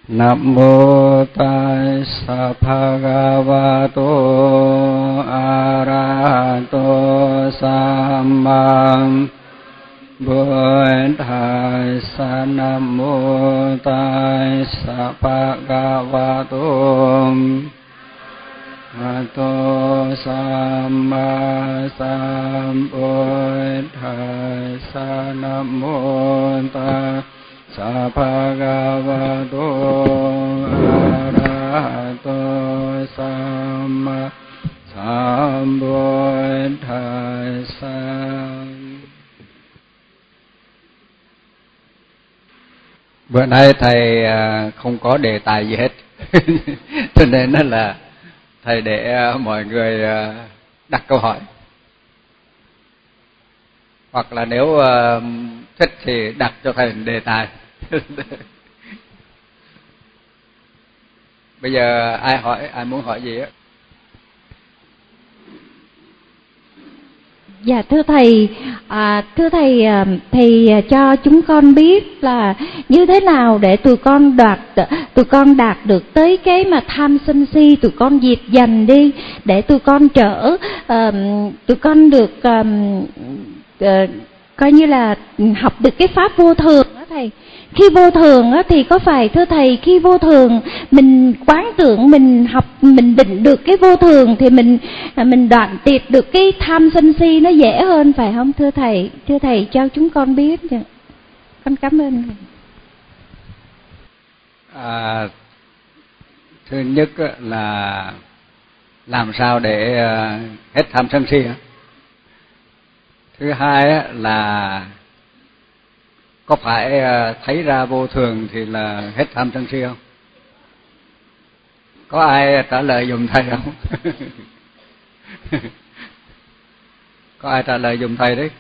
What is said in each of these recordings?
Nam mô Tassa Bhagavato Arahato Samma Buddhassa. Nam mô Tassa Bhagavato Arahato Samma Sambuddhassa. Nam mô Tassa Bhagavato Arahato Samma Sambuddhassa. Bữa nay thầy không có đề tài gì hết cho nên là thầy để mọi người đặt câu hỏi, hoặc là nếu thích thì đặt cho thầy đề tài. Bây giờ ai hỏi, ai muốn hỏi gì á? Dạ thưa thầy, thầy cho chúng con biết là như thế nào để tụi con đạt được tới cái mà tham sân si, tụi con diệt dần đi, để tụi con được coi như là học được cái pháp vô thường đó thầy. Khi vô thường á, thì có phải thưa thầy, khi vô thường mình quán tưởng, mình học, mình định được cái vô thường thì mình đoạn tuyệt được cái tham sân si nó dễ hơn phải không thưa thầy? Thưa thầy cho chúng con biết. Con cảm ơn thầy. Thứ nhất là làm sao để hết tham sân si. Thứ hai là có phải thấy ra vô thường thì là hết tham sân si không? Có ai trả lời giùm thầy không? Có ai trả lời giùm thầy đấy?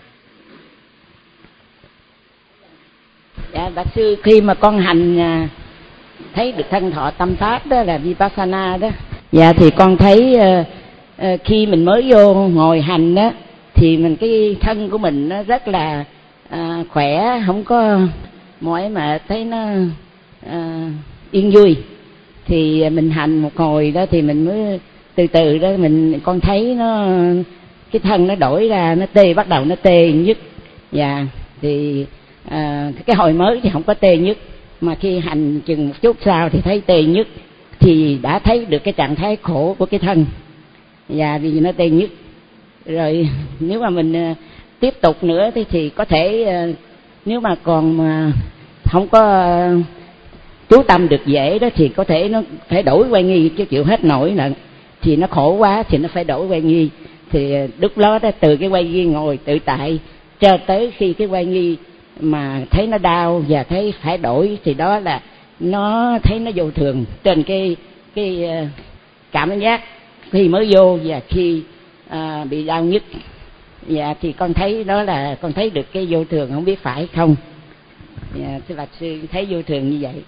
Dạ bác sư, khi mà con hành thấy được thân thọ tâm pháp đó là Vipassana đó. Dạ thì con thấy khi mình mới vô ngồi hành đó thì cái thân của mình nó rất là khỏe, không có mỏi mệt, thấy nó yên vui. Thì mình hành một hồi đó thì mình mới từ từ đó con thấy cái thân nó đổi ra, nó tê, bắt đầu nó tê nhức. Dạ thì cái hồi mới thì không có tê nhức, mà khi hành chừng một chút sau thì thấy tê nhức, thì đã thấy được cái trạng thái khổ của cái thân. Dạ vì nó tê nhức. Rồi nếu mà mình tiếp tục nữa thì có thể nếu mà còn mà không có chú tâm được dễ đó thì có thể nó phải đổi quay nghi, chứ chịu hết nổi nữa thì nó khổ quá thì nó phải đổi quay nghi. Thì lúc đó từ cái quay nghi ngồi tự tại cho tới khi cái quay nghi mà thấy nó đau và thấy phải đổi, thì đó là nó thấy nó vô thường trên cái cảm giác khi mới vô và khi bị đau nhức. Dạ thì con thấy đó là con thấy được cái vô thường, không biết phải không? Dạ thưa bạch sư, thấy vô thường như vậy.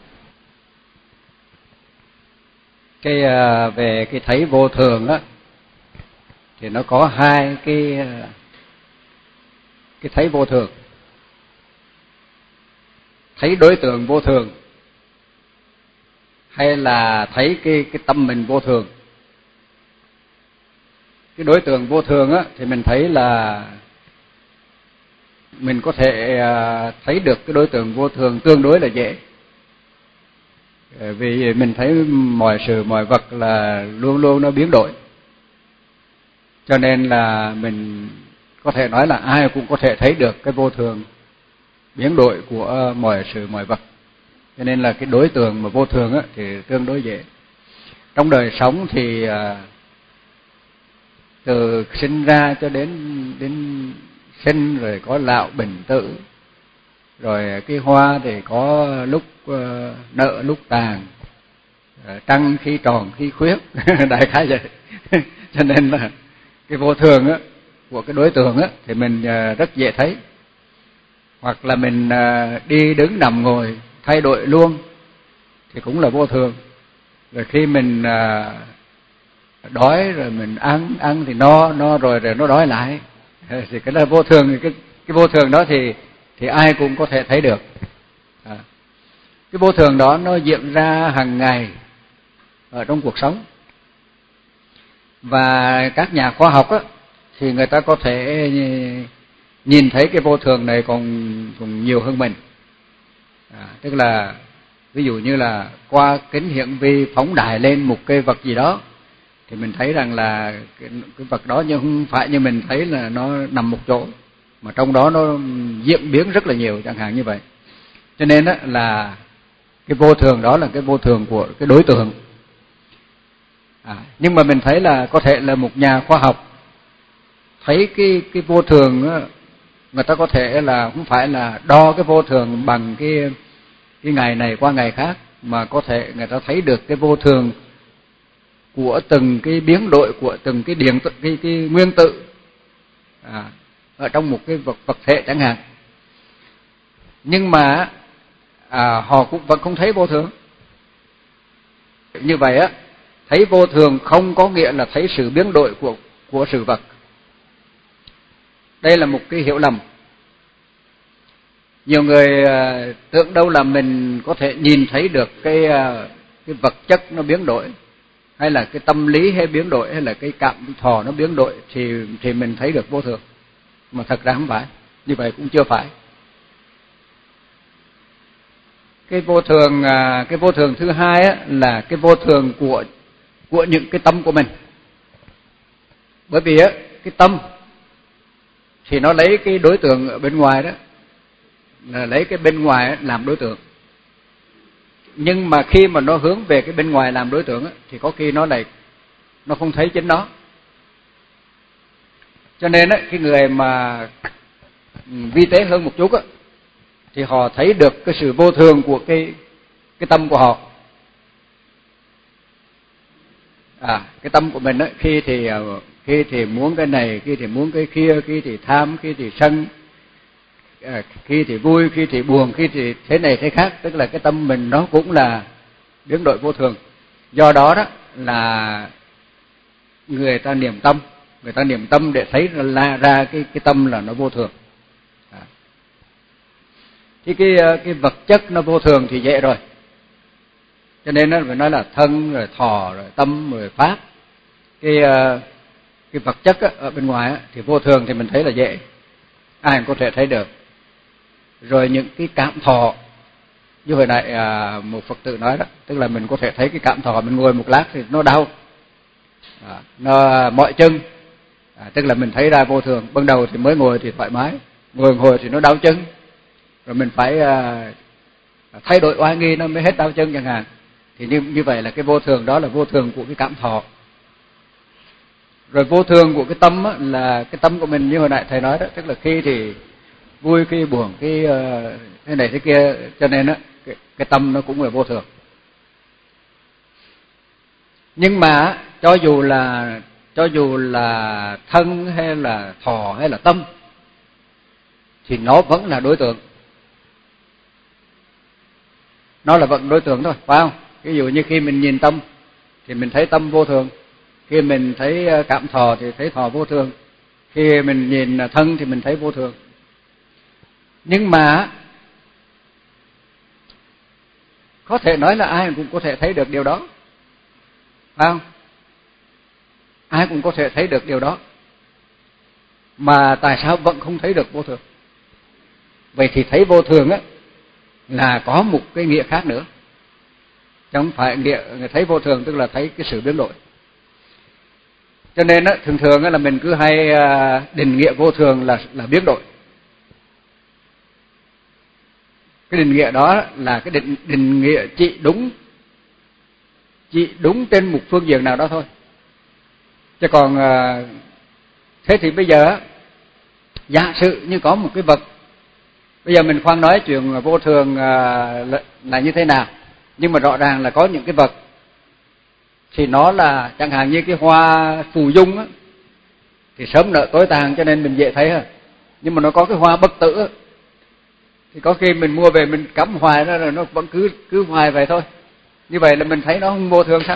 Về cái thấy vô thường á thì nó có hai cái thấy vô thường. Thấy đối tượng vô thường hay là thấy cái tâm mình vô thường. Cái đối tượng vô thường á thì mình thấy là mình có thể thấy được cái đối tượng vô thường tương đối là dễ. Vì mình thấy mọi sự mọi vật là luôn luôn nó biến đổi, cho nên là mình có thể nói là ai cũng có thể thấy được cái vô thường biến đổi của mọi sự mọi vật. Cho nên là cái đối tượng mà vô thường á thì tương đối dễ. Trong đời sống thì từ sinh ra cho đến sinh, rồi có lão bệnh tử, rồi cái hoa thì có lúc nở lúc tàn, trăng khi tròn khi khuyết, đại khái vậy. Cho nên là cái vô thường á của cái đối tượng á thì mình rất dễ thấy. Hoặc là mình đi đứng nằm ngồi thay đổi luôn thì cũng là vô thường. Rồi khi mình đói rồi mình ăn thì no rồi nó đói lại, thì cái là vô thường. Cái vô thường đó thì ai cũng có thể thấy được. cái vô thường đó nó diễn ra hàng ngày ở trong cuộc sống. Và các nhà khoa học á, thì người ta có thể nhìn thấy cái vô thường này còn nhiều hơn mình. Tức là ví dụ như là qua kính hiển vi phóng đại lên một cái vật gì đó thì mình thấy rằng là cái vật đó nhưng không phải như mình thấy là nó nằm một chỗ, mà trong đó nó diễn biến rất là nhiều, chẳng hạn như vậy. Cho nên á, là cái vô thường đó là cái vô thường của cái đối tượng. Nhưng mà mình thấy là có thể là một nhà khoa học thấy cái vô thường á, người ta có thể là không phải là đo cái vô thường bằng cái ngày này qua ngày khác, mà có thể người ta thấy được cái vô thường của từng cái biến đổi của từng cái cái nguyên tử ở trong một cái vật thể chẳng hạn. Nhưng mà họ cũng vẫn không thấy vô thường. Như vậy á, thấy vô thường không có nghĩa là thấy sự biến đổi của sự vật. Đây là một cái hiểu lầm. Nhiều người tưởng đâu là mình có thể nhìn thấy được cái vật chất nó biến đổi, hay là cái tâm lý hay biến đổi, hay là cái cảm thọ nó biến đổi thì mình thấy được vô thường. Mà thật ra không phải, như vậy cũng chưa phải. Cái vô thường thứ hai á, là cái vô thường của những cái tâm của mình. Bởi vì á, cái tâm thì nó lấy cái đối tượng ở bên ngoài đó, là lấy cái bên ngoài làm đối tượng. Nhưng mà khi mà nó hướng về cái bên ngoài làm đối tượng á, thì có khi nó không thấy chính nó. Cho nên á, cái người mà vi tế hơn một chút á, thì họ thấy được cái sự vô thường của cái tâm của họ. Cái tâm của mình á, khi thì muốn cái này, khi thì muốn cái kia, khi thì tham, khi thì sân, khi thì vui, khi thì buồn, khi thì thế này thế khác. Tức là cái tâm mình nó cũng là biến đổi vô thường. Do đó đó là người ta niệm tâm để thấy ra cái tâm là nó vô thường. Thì cái vật chất nó vô thường thì dễ rồi. Cho nên nó phải nói là thân, rồi thọ, rồi tâm, rồi pháp. Cái vật chất á, ở bên ngoài á, thì vô thường thì mình thấy là dễ, ai cũng có thể thấy được. Rồi những cái cảm thọ, như hồi nãy một Phật tử nói đó, tức là mình có thể thấy cái cảm thọ, mình ngồi một lát thì nó đau, nó mỏi chân, tức là mình thấy ra vô thường. Ban đầu thì mới ngồi thì thoải mái, ngồi hồi thì nó đau chân, rồi mình phải thay đổi oai nghi nó mới hết đau chân chẳng hạn. Thì như vậy là cái vô thường đó là vô thường của cái cảm thọ. Rồi vô thường của cái tâm á, là cái tâm của mình như hồi nãy thầy nói đó, tức là khi thì vui, khi buồn, khi thế này thế kia. Cho nên á, cái tâm nó cũng là vô thường. Nhưng mà cho dù là thân hay là thọ hay là tâm thì nó vẫn là đối tượng. Nó là vẫn đối tượng thôi, phải không? Ví dụ như khi mình nhìn tâm thì mình thấy tâm vô thường, khi mình thấy cảm thọ thì thấy thọ vô thường, khi mình nhìn thân thì mình thấy vô thường. Nhưng mà có thể nói là ai cũng có thể thấy được điều đó, phải không? Ai cũng có thể thấy được điều đó, mà tại sao vẫn không thấy được vô thường? Vậy thì thấy vô thường á là có một cái nghĩa khác nữa, chứ không phải nghĩa thấy vô thường tức là thấy cái sự biến đổi. Cho nên á, thường á là mình cứ hay định nghĩa vô thường là biến đổi. Cái định nghĩa đó là cái định nghĩa chỉ đúng trên một phương diện nào đó thôi. Chứ còn thế thì bây giờ giả sử như có một cái vật, bây giờ mình khoan nói chuyện vô thường là như thế nào, nhưng mà rõ ràng là có những cái vật thì nó là chẳng hạn như cái hoa phù dung á, thì sớm nở tối tàn cho nên mình dễ thấy hơn. Nhưng mà nó có cái hoa bất tử á, thì có khi mình mua về mình cắm hoài đó rồi nó vẫn cứ hoài vậy thôi. Như vậy là mình thấy nó không vô thường sao?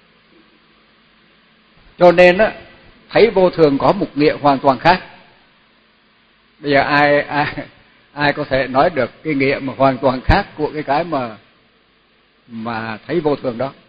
Cho nên á, thấy vô thường có một nghĩa hoàn toàn khác. Bây giờ ai có thể nói được cái nghĩa mà hoàn toàn khác của cái mà mà thấy vô thường đó.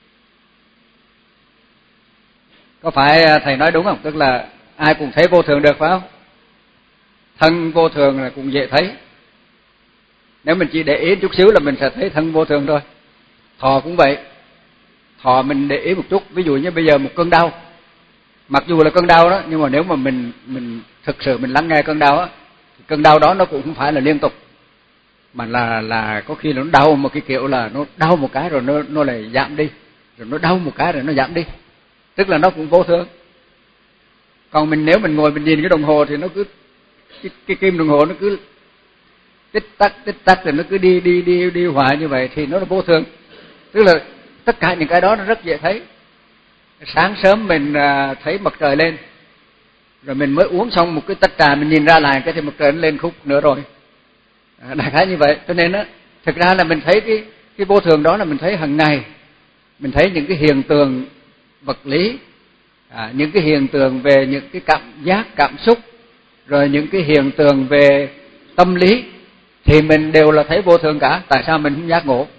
Có phải thầy nói đúng không? Tức là ai cũng thấy vô thường được phải không? Thân vô thường là cũng dễ thấy. Nếu mình chỉ để ý chút xíu là mình sẽ thấy thân vô thường thôi. Thọ cũng vậy. Thọ mình để ý một chút, ví dụ như bây giờ một cơn đau, mặc dù là cơn đau đó, nhưng mà nếu mà mình thực sự mình lắng nghe cơn đau á, thì cơn đau đó nó cũng không phải là liên tục, mà là có khi nó đau một cái kiểu là nó đau một cái rồi nó lại giảm đi, rồi nó đau một cái rồi nó giảm đi, tức là nó cũng vô thường. Còn nếu mình ngồi mình nhìn cái đồng hồ thì nó cứ cái kim đồng hồ nó cứ tích tắc rồi nó cứ đi hoài như vậy thì nó là vô thường. Tức là tất cả những cái đó nó rất dễ thấy. Sáng sớm mình thấy mặt trời lên, rồi mình mới uống xong một cái tách trà, mình nhìn ra lại cái thì mặt trời nó lên khúc nữa rồi. Đại khái như vậy. Cho nên á, thực ra là mình thấy cái vô thường đó là mình thấy hàng ngày. Mình thấy những cái hiện tượng vật lý, những cái hiện tượng về những cái cảm giác, cảm xúc, rồi những cái hiện tượng về tâm lý thì mình đều là thấy vô thường cả. Tại sao mình không giác ngộ?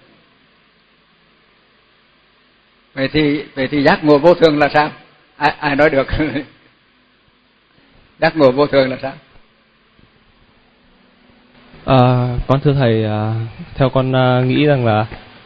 Vậy thì giác ngộ vô thường là sao? Ai nói được? Giác ngộ vô thường là sao? Con thưa thầy, theo con nghĩ rằng là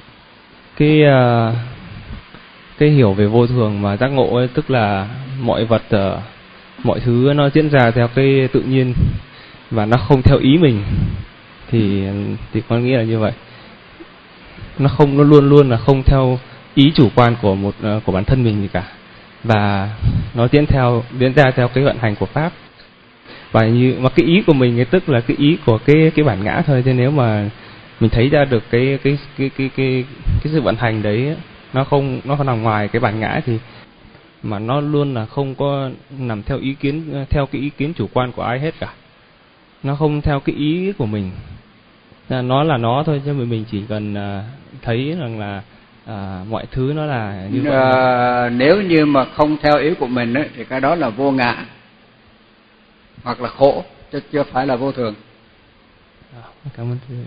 cái hiểu về vô thường mà giác ngộ ấy, tức là mọi vật, mọi thứ nó diễn ra theo cái tự nhiên và nó không theo ý mình, thì con nghĩ là như vậy. Nó luôn luôn là không theo ý chủ quan của bản thân mình gì cả, và nó diễn ra theo cái vận hành của pháp. Và mà cái ý của mình ấy, tức là cái ý của cái bản ngã thôi. Thế nếu mà mình thấy ra được cái sự vận hành đấy, nó không nằm ngoài cái bản ngã, thì mà nó luôn là không có nằm theo cái ý kiến chủ quan của ai hết cả. Nó không theo cái ý của mình, nó là nó thôi, chứ mình chỉ cần thấy rằng là mọi thứ nó là như vậy. Nếu như mà không theo ý của mình ấy, thì cái đó là vô ngã hoặc là khổ, chứ chưa phải là vô thường. Cảm ơn thưa.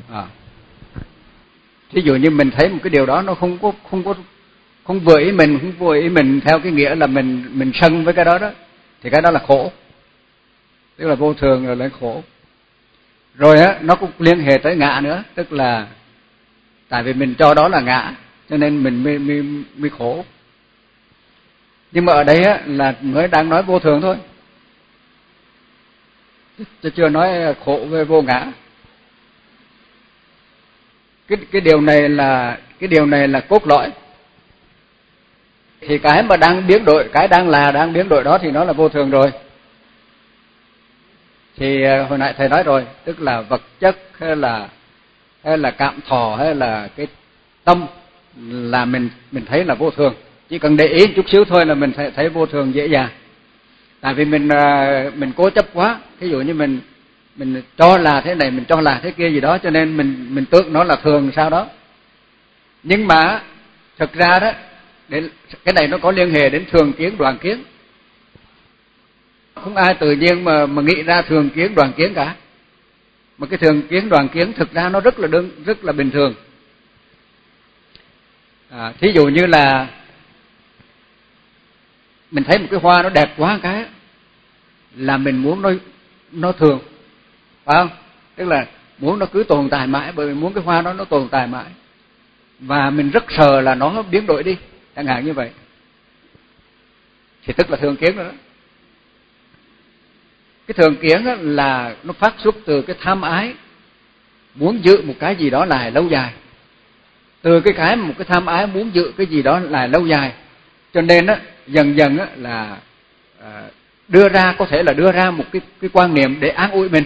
Ví dụ như mình thấy một cái điều đó nó không vừa ý mình, không vừa ý mình theo cái nghĩa là mình sân với cái đó đó, thì cái đó là khổ, tức là vô thường rồi là khổ. Rồi á, nó cũng liên hệ tới ngã nữa, tức là tại vì mình cho đó là ngã cho nên mình mới khổ. Nhưng mà ở đây á, là mới đang nói vô thường thôi, chứ chưa nói khổ về vô ngã. Cái điều này là cốt lõi. Thì cái mà đang biến đổi, cái đang biến đổi đó thì nó là vô thường rồi. Thì hồi nãy thầy nói rồi, tức là vật chất hay là cảm thọ hay là cái tâm là mình thấy là vô thường. Chỉ cần để ý chút xíu thôi là mình thấy vô thường dễ dàng. Tại vì mình cố chấp quá, ví dụ như mình cho là thế này, mình cho là thế kia gì đó, cho nên mình tưởng nó là thường sao đó. Nhưng mà thực ra đó, cái này nó có liên hệ đến thường kiến đoạn kiến. Không ai tự nhiên mà nghĩ ra thường kiến đoạn kiến cả. Mà cái thường kiến đoạn kiến thực ra nó rất là bình thường. Thí dụ như là mình thấy một cái hoa nó đẹp quá cái là mình muốn nó thường, phải không? Tức là muốn nó cứ tồn tại mãi, bởi vì muốn cái hoa đó nó tồn tại mãi. Và mình rất sợ là nó biến đổi đi, chẳng hạn như vậy. Thì tức là thường kiến rồi đó. Cái thường kiến là nó phát xuất từ cái tham ái, muốn giữ một cái gì đó lại lâu dài. Từ một cái tham ái muốn giữ cái gì đó lại lâu dài, cho nên dần dần là có thể là đưa ra một cái quan niệm để an ủi mình.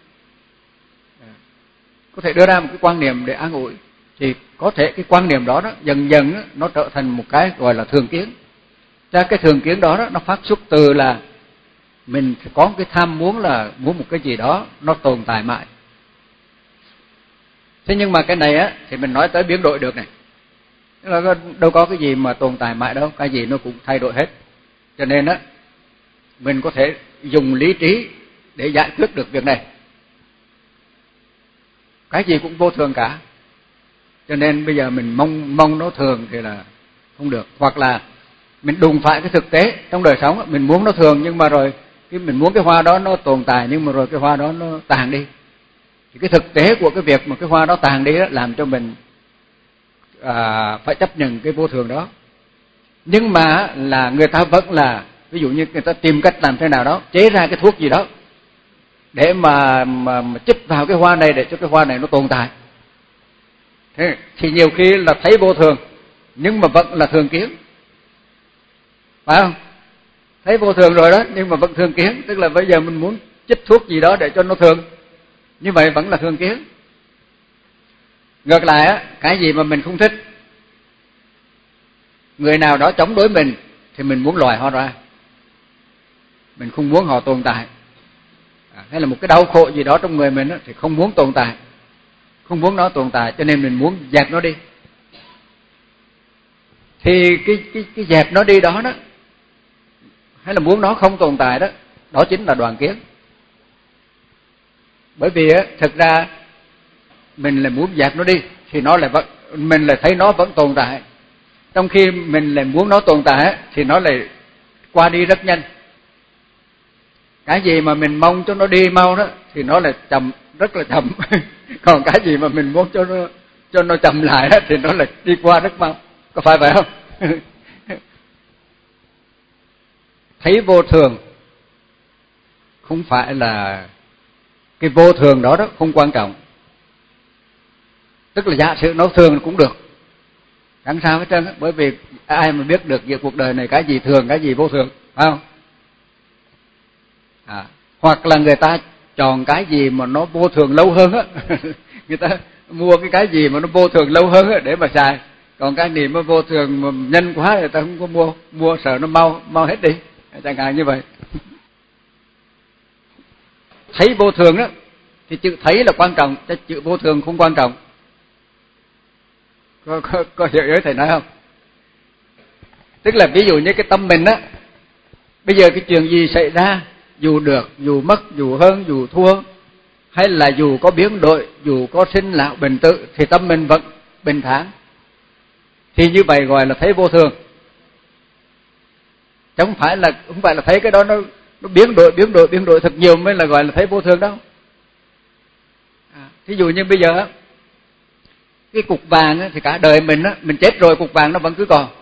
Có thể đưa ra một cái quan niệm để an ủi, thì có thể cái quan niệm đó dần dần nó trở thành một cái gọi là thường kiến. Cái thường kiến đó nó phát xuất từ là mình có cái tham muốn là muốn một cái gì đó nó tồn tại mãi. Thế nhưng mà cái này thì mình nói tới biến đổi được này. Đâu có cái gì mà tồn tại mãi đâu, cái gì nó cũng thay đổi hết. Cho nên mình có thể dùng lý trí để giải quyết được việc này. Cái gì cũng vô thường cả. Cho nên bây giờ mình mong nó thường thì là không được. Hoặc là mình đụng phải cái thực tế trong đời sống, mình muốn nó thường nhưng mà rồi mình muốn cái hoa đó nó tồn tại, nhưng mà rồi cái hoa đó nó tàn đi. Thì cái thực tế của cái việc mà cái hoa đó tàn đi đó làm cho mình phải chấp nhận cái vô thường đó. Nhưng mà là người ta vẫn là, ví dụ như người ta tìm cách làm thế nào đó, chế ra cái thuốc gì đó để mà chích vào cái hoa này để cho cái hoa này nó tồn tại. Thế thì nhiều khi là thấy vô thường nhưng mà vẫn là thường kiến, phải không? Thấy vô thường rồi đó nhưng mà vẫn thường kiến, tức là bây giờ mình muốn chích thuốc gì đó để cho nó thường, như vậy vẫn là thường kiến. Ngược lại á, cái gì mà mình không thích, người nào đó chống đối mình thì mình muốn loại họ ra, mình không muốn họ tồn tại. Hay là một cái đau khổ gì đó trong người mình á, thì không muốn tồn tại, không muốn nó tồn tại, cho nên mình muốn dẹp nó đi. Thì cái dẹp nó đi đó hay là muốn nó không tồn tại đó, đó chính là đoàn kiến. Bởi vì á, thực ra mình là muốn dẹp nó đi thì nó lại mình lại thấy nó vẫn tồn tại. Trong khi mình lại muốn nó tồn tại thì nó lại qua đi rất nhanh. Cái gì mà mình mong cho nó đi mau đó thì nó lại chậm, rất là chậm. Còn cái gì mà mình muốn cho nó chậm lại đó thì nó lại đi qua rất mau. Có phải vậy không? Thấy vô thường không phải là cái vô thường đó không quan trọng. Tức là giả sử nó thường cũng được, chẳng sao hết trơn. Bởi vì ai mà biết được giữa cuộc đời này cái gì thường, cái gì vô thường, phải không? Hoặc là người ta chọn cái gì mà nó vô thường lâu hơn á. Người ta mua cái gì mà nó vô thường lâu hơn á để mà xài. Còn cái gì mà vô thường mà nhanh quá người ta không có mua sợ nó mau hết đi, chẳng hạn như vậy. Thấy vô thường đó thì chữ thấy là quan trọng, chứ chữ vô thường không quan trọng. Có hiểu ý thầy nói không? Tức là ví dụ như cái tâm mình á, bây giờ cái chuyện gì xảy ra, dù được, dù mất, dù hơn, dù thua, hay là dù có biến đổi, dù có sinh lão bệnh tử, thì tâm mình vẫn bình thản. Thì như vậy gọi là thấy vô thường. Chứ không phải là thấy cái đó nó biến đổi thật nhiều mới là gọi là thấy vô thường đâu. Thí dụ như bây giờ cái cục vàng thì cả đời mình chết rồi cục vàng nó vẫn cứ còn.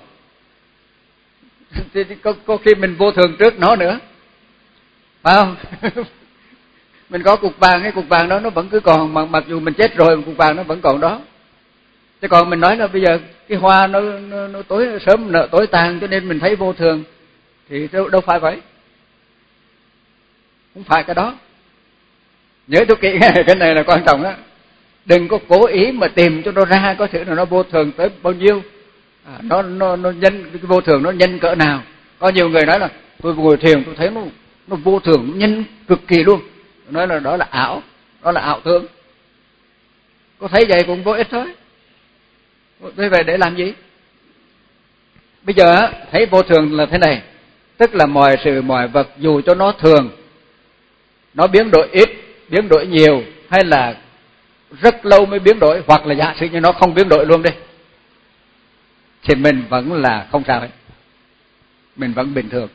Thì có khi mình vô thường trước nó nữa, phải không? Mình có cục vàng, cái cục vàng đó nó vẫn cứ còn, mặc dù mình chết rồi cục vàng nó vẫn còn đó. Chứ còn mình nói là bây giờ cái hoa nó tối sớm nở tối tàn cho nên mình thấy vô thường thì đâu phải vậy. Không phải cái đó. Nhớ cho kỹ cái này là quan trọng đó. Đừng có cố ý mà tìm cho nó ra có thể là nó vô thường tới bao nhiêu, nó nhân cái vô thường nó nhân cỡ nào. Có nhiều người nói là tôi ngồi thiền tôi thấy nó vô thường, nó nhân cực kỳ luôn. Nói là đó là ảo, đó là ảo tưởng. Có thấy vậy cũng vô ích thôi. Thế vậy để làm gì? Bây giờ thấy vô thường là thế này, tức là mọi sự mọi vật dù cho nó thường, nó biến đổi ít, biến đổi nhiều, hay là rất lâu mới biến đổi, hoặc là giả sử như nó không biến đổi luôn đi, thì mình vẫn là không sao hết. Mình vẫn bình thường,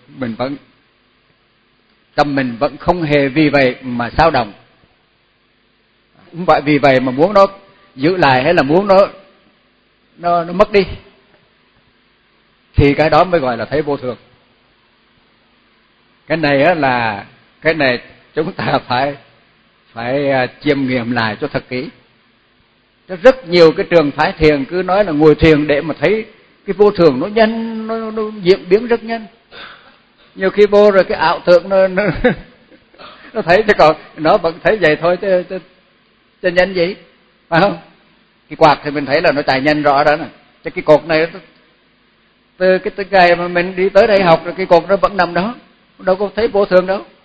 tâm mình vẫn không hề vì vậy mà xao động. Không phải vì vậy mà muốn nó giữ lại hay là muốn nó mất đi. Thì cái đó mới gọi là thấy vô thường. Cái này chúng ta phải chiêm nghiệm lại cho thật kỹ. Rất nhiều cái trường phái thiền cứ nói là ngồi thiền để mà thấy cái vô thường nó nhanh, nó diễn biến rất nhanh. Nhiều khi vô rồi cái ảo tưởng nó thấy, chứ còn nó vẫn thấy vậy thôi chứ nhanh gì, phải không? Cái quạt thì mình thấy là nó chạy nhanh rõ đó nè. Chứ cái cột này từ cái ngày mà mình đi tới đây học rồi cái cột nó vẫn nằm đó, đâu có thấy vô thường đâu.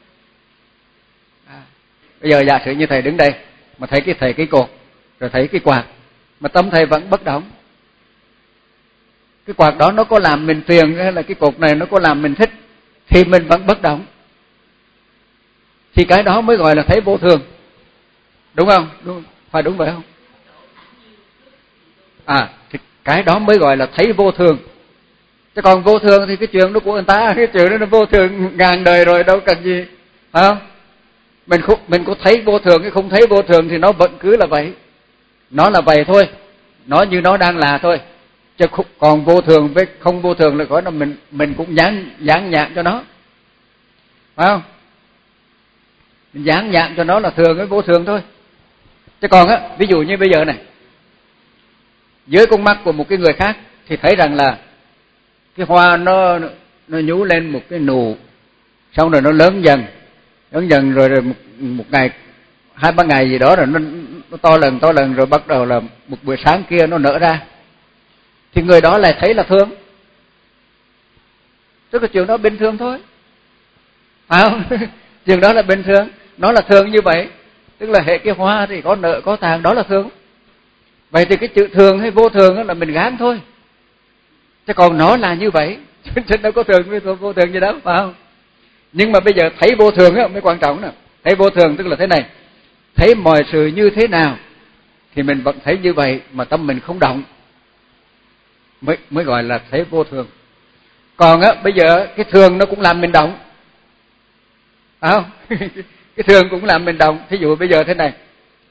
Bây giờ giả sử như thầy đứng đây mà thấy cái cột rồi thấy cái quạt mà tâm thầy vẫn bất động. Cái quạt đó nó có làm mình phiền hay là cái cột này nó có làm mình thích thì mình vẫn bất động. Thì cái đó mới gọi là thấy vô thường. Đúng không? Phải đúng vậy không? Thì cái đó mới gọi là thấy vô thường. Chứ còn vô thường thì cái chuyện đó của người ta, cái chuyện đó nó vô thường ngàn đời rồi, đâu cần gì, phải không? Mình có thấy vô thường hay không thấy vô thường thì nó vẫn cứ là vậy. Nó là vậy thôi, nó như nó đang là thôi. Chứ còn vô thường với không vô thường là có là mình cũng dán nhãn cho nó, phải không? Mình dán nhãn cho nó là thường với vô thường thôi. Chứ còn ví dụ như bây giờ này, dưới con mắt của một cái người khác thì thấy rằng là cái hoa nó nhú lên một cái nụ, xong rồi nó lớn dần rồi một ngày 2-3 ngày gì đó rồi nó to lần rồi bắt đầu là một buổi sáng kia nó nở ra, thì người đó lại thấy là thương. Tức là chuyện đó bình thường thôi, phải không? Chuyện đó là bình thường, nó là thường như vậy. Tức là hệ cái hoa thì có nở có tàn, đó là thường. Vậy thì cái chữ thường hay vô thường là mình gán thôi. Chứ còn nó là như vậy, chứ đâu có thường với vô thường gì đâu, phải không? Nhưng mà bây giờ thấy vô thường mới quan trọng nè. Thấy vô thường tức là thế này, thấy mọi sự như thế nào thì mình vẫn thấy như vậy mà tâm mình không động, mới gọi là thấy vô thường. Còn bây giờ cái thường nó cũng làm mình động, phải không? Cái thường cũng làm mình động. Thí dụ bây giờ thế này,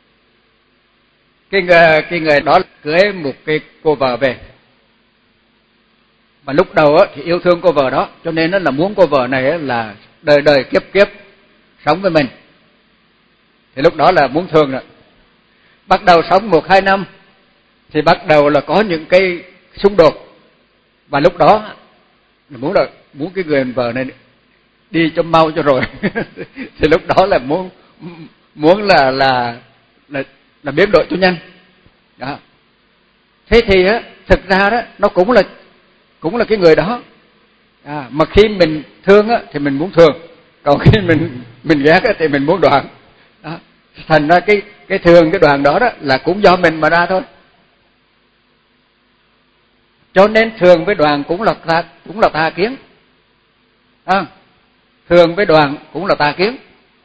cái người đó cưới một cái cô vợ về, mà lúc đầu thì yêu thương cô vợ đó, cho nên là muốn cô vợ này là đời đời kiếp kiếp sống với mình. Thì lúc đó là muốn thương rồi. Bắt đầu sống 1-2 năm thì bắt đầu là có những cái xung đột, và lúc đó muốn cái người vợ này đi cho mau cho rồi. Thì lúc đó là muốn là biến đổi cho nhanh. Đó. Thế thì thực ra đó nó cũng là cái người đó. Mà khi mình thương thì mình muốn thương, còn khi mình ghét thì mình muốn đoạn. Đó. Thành ra cái thương cái đoạn đó là cũng do mình mà ra thôi. Cho nên thường với đoạn cũng là tà kiến. Thường với đoạn cũng là tà kiến.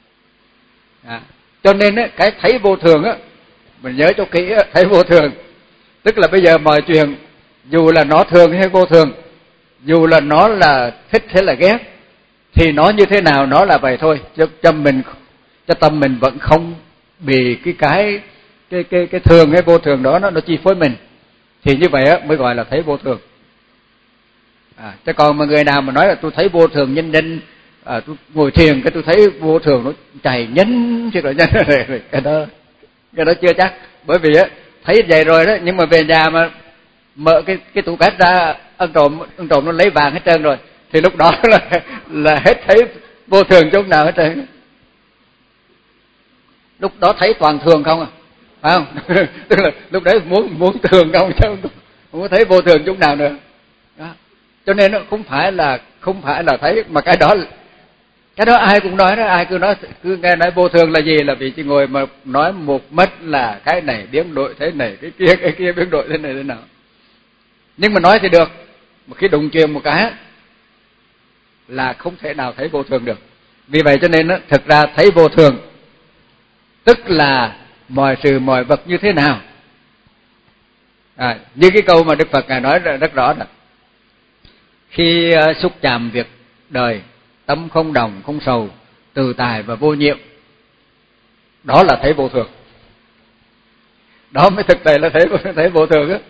Cho nên cái thấy vô thường mình nhớ cho kỹ, thấy vô thường tức là bây giờ mọi chuyện dù là nó thường hay vô thường, dù là nó là thích hay là ghét, thì nó như thế nào nó là vậy thôi, cho tâm mình vẫn không bị cái thường hay vô thường đó nó chi phối mình. Thì như vậy mới gọi là thấy vô thường. Chứ còn mà người nào mà nói là tôi thấy vô thường nhanh, tôi ngồi thiền cái tôi thấy vô thường nó chạy nhanh chứ là nhanh rồi, cái đó chưa chắc. Bởi vì thấy vậy rồi đó, nhưng mà về nhà mà mở cái tủ cát ra, ăn trộm nó lấy vàng hết trơn rồi, thì lúc đó là hết thấy vô thường chỗ nào hết trơn. Lúc đó thấy toàn thường không phải không? Tức là lúc đấy muốn thường không, chứ không có thấy vô thường chỗ nào nữa. Đó. Cho nên nó không phải là thấy, mà cái đó ai cũng nói đó, ai cứ nghe nói vô thường là gì, là vì chỉ ngồi mà nói một mất là cái này biến đổi thế này, cái kia biến đổi thế này thế nào. Nhưng mà nói thì được, mà khi đụng chạm một cái là không thể nào thấy vô thường được. Vì vậy cho nên thực ra thấy vô thường tức là mọi sự mọi vật như thế nào. Như cái câu mà Đức Phật Ngài nói rất rõ là khi xúc chạm việc đời, tâm không đồng không sầu, từ tài và vô nhiệm, đó là thấy vô thường. Đó mới thực tế là thấy vô thường á.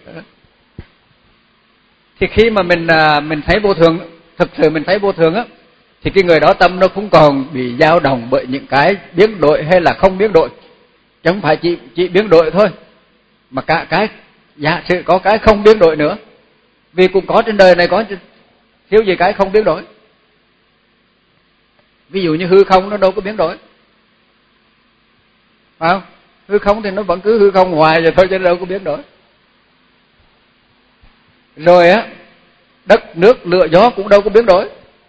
Thì khi mà mình thấy vô thường, thực sự mình thấy vô thường á, thì cái người đó tâm nó cũng còn bị dao động bởi những cái biến đổi hay là không biến đổi. Chứ không phải chỉ biến đổi thôi, mà cả cái giả sử có cái không biến đổi nữa. Vì cũng có trên đời này có thiếu gì cái không biến đổi. Ví dụ như hư không nó đâu có biến đổi, phải không? Hư không thì nó vẫn cứ hư không hoài vậy thôi, chứ đâu có biến đổi. Rồi đất nước lửa gió cũng đâu có biến đổi.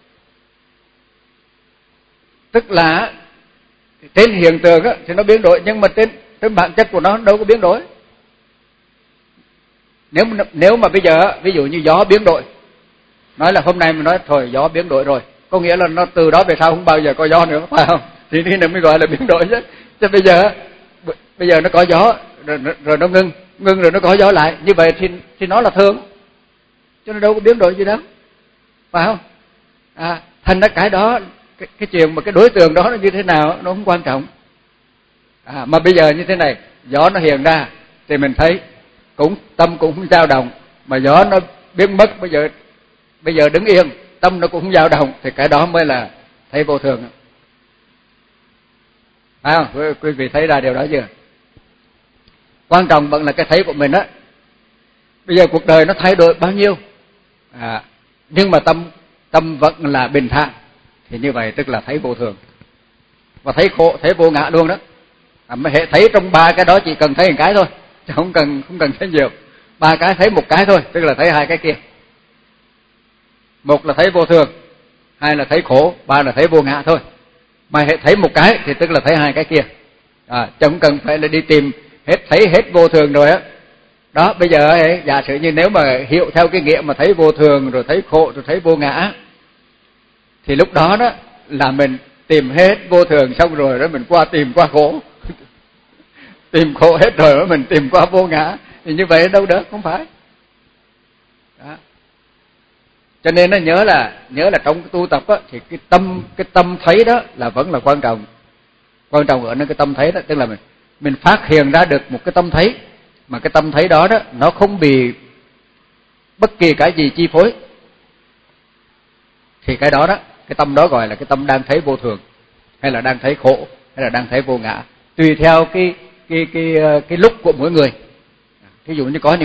Tức là trên hiện tượng thì nó biến đổi, nhưng mà trên bản chất của nó đâu có biến đổi. Nếu mà bây giờ ví dụ như gió biến đổi, nói là hôm nay mình nói thôi gió biến đổi rồi, có nghĩa là nó từ đó về sau không bao giờ có gió nữa, phải không? Thì nó mới gọi là biến đổi chứ. Chứ bây giờ nó có gió rồi nó ngưng, ngưng rồi nó có gió lại, như vậy thì nó là thường, cho nên đâu có biến đổi gì đâu, phải không? Thành ra cái đó, cái chuyện mà cái đối tượng đó nó như thế nào nó không quan trọng. Mà bây giờ như thế này, gió nó hiện ra thì mình thấy tâm cũng không dao động, mà gió nó biến mất, bây giờ đứng yên tâm nó cũng không dao động, thì cái đó mới là thấy vô thường. Phải không? Quý vị thấy ra điều đó chưa? Quan trọng vẫn là cái thấy của mình á. Bây giờ cuộc đời nó thay đổi bao nhiêu, nhưng mà tâm vẫn là bình thản, thì như vậy tức là thấy vô thường và thấy khổ, thấy vô ngã luôn đó. Mà hệ thấy trong ba cái đó chỉ cần thấy một cái thôi, chứ không cần thấy nhiều. Ba cái thấy một cái thôi, tức là thấy hai cái kia. Một là thấy vô thường, hai là thấy khổ, ba là thấy vô ngã thôi. Mà hệ thấy một cái thì tức là thấy hai cái kia. Chứ không cần phải là đi tìm thấy hết vô thường rồi á. Đó, bây giờ ấy, giả sử như nếu mà hiểu theo cái nghĩa mà thấy vô thường rồi thấy khổ rồi thấy vô ngã, thì lúc đó đó là mình tìm hết vô thường xong rồi đó mình tìm qua khổ. Tìm khổ hết rồi đó mình tìm qua vô ngã, thì như vậy đâu được, không phải. Đó. Cho nên nó nhớ là trong cái tu tập á, thì cái tâm thấy đó là vẫn là quan trọng. Quan trọng ở nơi cái tâm thấy đó, tức là mình phát hiện ra được một cái tâm thấy, mà cái tâm thấy đó nó không bị bất kỳ cái gì chi phối, thì cái đó cái tâm đó gọi là cái tâm đang thấy vô thường, hay là đang thấy khổ, hay là đang thấy vô ngã, tùy theo cái lúc của mỗi người. Ví dụ như có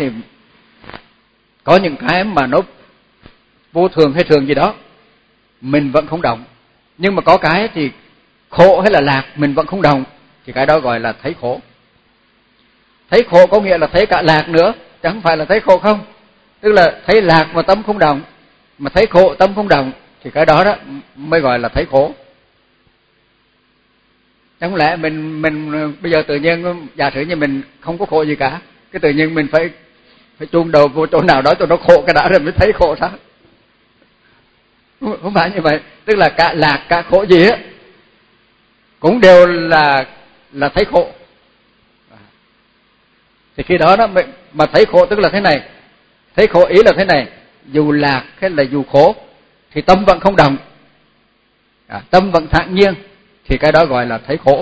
những cái mà nó vô thường hay thường gì đó mình vẫn không động, nhưng mà có cái thì khổ hay là lạc mình vẫn không động, thì cái đó gọi là thấy khổ. Thấy khổ có nghĩa là thấy cả lạc nữa, chứ không phải là thấy khổ không. Tức là thấy lạc mà tâm không động, mà thấy khổ tâm không động, thì cái đó mới gọi là thấy khổ. Chẳng lẽ mình bây giờ tự nhiên giả sử như mình không có khổ gì cả, cái tự nhiên mình phải chôn đầu vô chỗ nào đó cho nó khổ cái đã rồi mới thấy khổ sao? Không phải như vậy. Tức là cả lạc cả khổ gì á cũng đều là thấy khổ. Thì khi đó mà thấy khổ tức là thế này. Thấy khổ ý là thế này, dù lạc hay là dù khổ thì tâm vẫn không động, tâm vẫn thản nhiên, thì cái đó gọi là thấy khổ.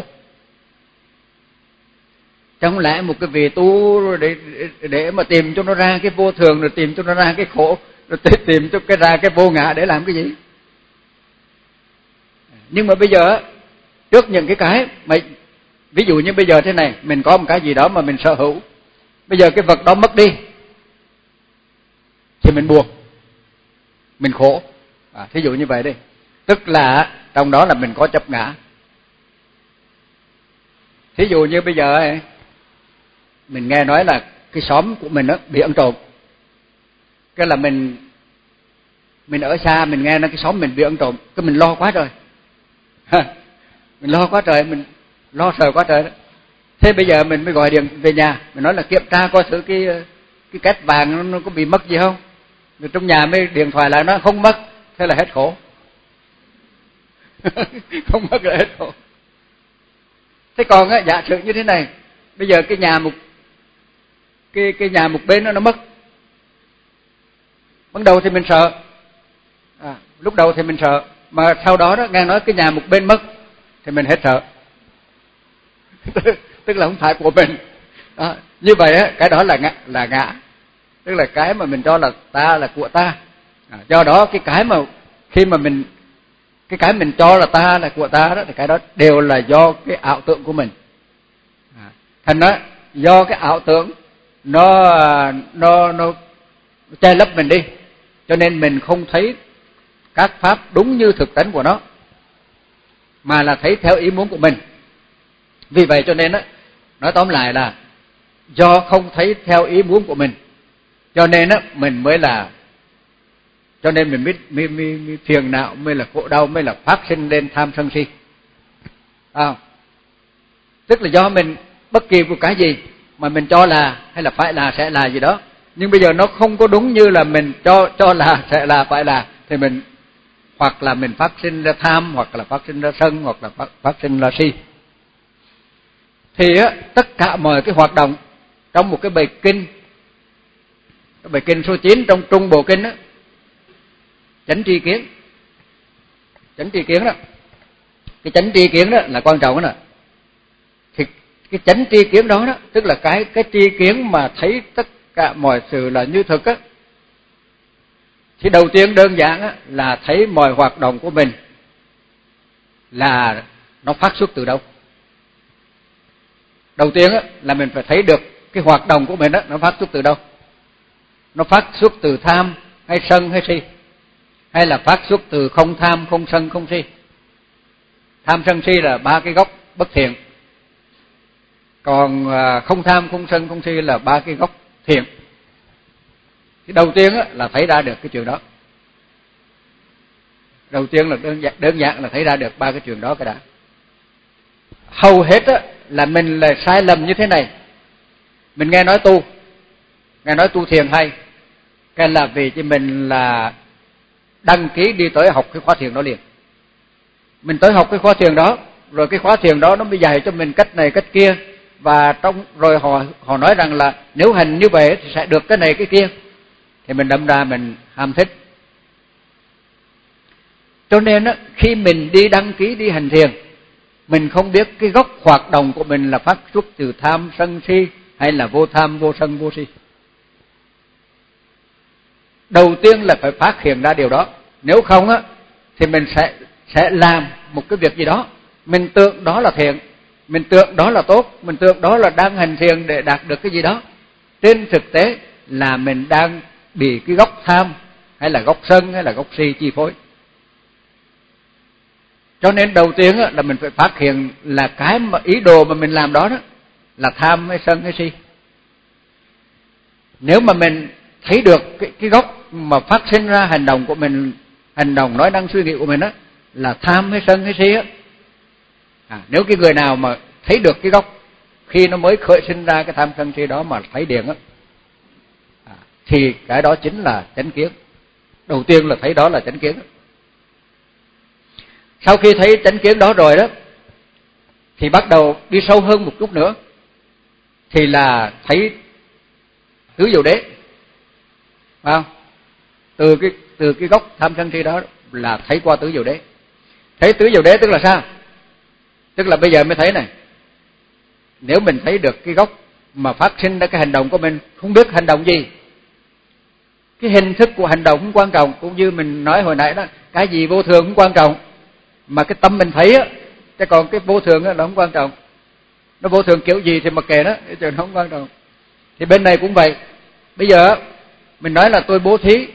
Chẳng lẽ một cái vị tu để mà tìm cho nó ra cái vô thường, rồi tìm cho nó ra cái khổ, rồi tìm cho ra cái vô ngã để làm cái gì? Nhưng mà bây giờ trước những cái mà ví dụ như bây giờ thế này, mình có một cái gì đó mà mình sở hữu, bây giờ cái vật đó mất đi thì mình buồn, mình khổ. Thí dụ như vậy đi, tức là trong đó là mình có chấp ngã. Thí dụ như bây giờ mình nghe nói là cái xóm của mình bị ăn trộm, cái là mình ở xa mình nghe nói cái xóm mình bị ăn trộm, cái mình lo quá trời. Mình lo quá trời, mình lo sợ quá trời đó. Thế bây giờ mình mới gọi điện về nhà, mình nói là kiểm tra coi thử cái két vàng nó có bị mất gì không. Rồi trong nhà mới điện thoại lại nó không mất, thế là hết khổ. Không mất là hết khổ. Thế còn giả sử như thế này, bây giờ cái nhà một bên nó mất. Ban đầu thì mình sợ, lúc đầu thì mình sợ, mà sau đó nghe nói cái nhà một bên mất thì mình hết sợ. Tức là không phải của mình. Như vậy cái đó là ngã, tức là cái mà mình cho là ta là của ta. Do đó cái mà khi mà cái mình cho là ta là của ta đó, thì cái đó đều là do cái ảo tưởng của mình. Thành đó do cái ảo tưởng nó che lấp mình đi, cho nên mình không thấy các pháp đúng như thực tánh của nó, mà là thấy theo ý muốn của mình. Vì vậy cho nên nói tóm lại là do không thấy theo ý muốn của mình, cho nên mình mới là, cho nên mình mới phiền não, mới là khổ đau, mới là phát sinh lên tham sân si. Tức là do mình bất kỳ một cái gì mà mình cho là hay là phải là sẽ là gì đó, nhưng bây giờ nó không có đúng như là mình cho là sẽ là phải là, thì mình hoặc là mình phát sinh ra tham, hoặc là phát sinh ra sân, hoặc là phát sinh ra si. Thì tất cả mọi cái hoạt động, trong một cái bài kinh số 9 trong Trung Bộ Kinh đó, chánh tri kiến đó, cái chánh tri kiến đó là quan trọng đó. Thì cái chánh tri kiến đó tức là cái tri kiến mà thấy tất cả mọi sự là như thực á. Thì đầu tiên đơn giản á, là thấy mọi hoạt động của mình là nó phát xuất từ đâu. Đầu tiên á, là mình phải thấy được cái hoạt động của mình á, nó phát xuất từ đâu. Nó phát xuất từ tham hay sân hay si, hay là phát xuất từ không tham, không sân, không si. Tham sân si là ba cái gốc bất thiện, còn không tham, không sân, không si là ba cái gốc thiện. Thì đầu tiên á, là thấy ra được cái chuyện đó. Đầu tiên là đơn giản là thấy ra được ba cái chuyện đó cái đã. Hầu hết á, là mình là sai lầm như thế này. Mình nghe nói tu thiền hay, cái là vì cho mình là đăng ký đi tới học cái khóa thiền đó liền. Mình tới học cái khóa thiền đó, rồi cái khóa thiền đó nó mới dạy cho mình cách này cách kia, và rồi họ nói rằng là nếu hành như vậy thì sẽ được cái này cái kia, thì mình đâm ra mình ham thích. Cho nên á, khi mình đi đăng ký đi hành thiền, mình không biết cái gốc hoạt động của mình là phát xuất từ tham sân si hay là vô tham vô sân vô si. Đầu tiên là phải phát hiện ra điều đó. Nếu không á, thì mình sẽ làm một cái việc gì đó, mình tưởng đó là thiện, mình tưởng đó là tốt, mình tưởng đó là đang hành thiền để đạt được cái gì đó. Trên thực tế là mình đang bị cái gốc tham hay là gốc sân hay là gốc si chi phối. Cho nên đầu tiên là mình phải phát hiện là cái mà ý đồ mà mình làm đó là tham hay sân hay si. Nếu mà mình thấy được cái gốc mà phát sinh ra hành động của mình, hành động nói năng suy nghĩ của mình là tham hay sân hay si nếu cái người nào mà thấy được cái gốc khi nó mới khởi sinh ra cái tham sân si đó mà thấy điện thì cái đó chính là chánh kiến. Đầu tiên là thấy đó là chánh kiến. Sau khi thấy chánh kiến đó rồi đó, thì bắt đầu đi sâu hơn một chút nữa, thì là thấy tứ diệu đế, phải không? Từ cái gốc tham sân si đó là thấy qua tứ diệu đế. Thấy tứ diệu đế tức là sao? Tức là bây giờ mới thấy này, nếu mình thấy được cái gốc mà phát sinh ra cái hành động của mình, không biết hành động gì, cái hình thức của hành động không quan trọng, cũng như mình nói hồi nãy đó, cái gì vô thường không quan trọng, mà cái tâm mình thấy chứ còn cái vô thường là không quan trọng. Nó vô thường kiểu gì thì mặc kệ nó, chứ nó không quan trọng. Thì bên này cũng vậy. Bây giờ mình nói là tôi bố thí